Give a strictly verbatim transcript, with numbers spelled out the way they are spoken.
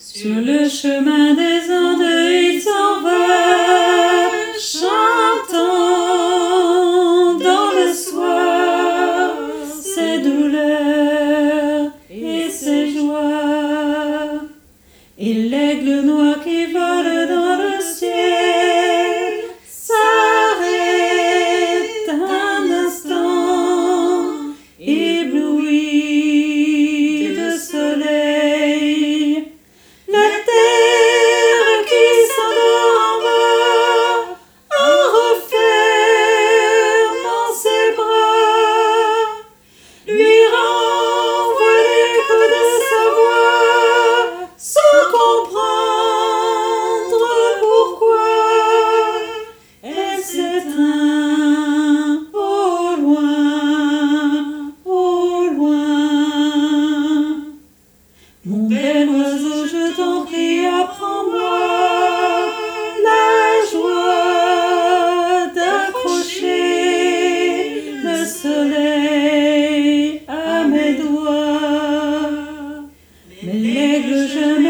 Sur le chemin des Andes, il s'en va, chantant dans le soir ses douleurs et ses joies. Et l'aigle noir qui vole dans le ciel s'arrête un instant, ébloui de soleil. La terre qui s'endort en bas en refermant ses bras lui renvoie l'écho de sa voix sans comprendre pourquoi elle s'éteint au loin, au loin. Mon bel oiseau, je t'en prie, apprends-moi la joie d'accrocher le soleil à mes doigts. Mais l'aigle, je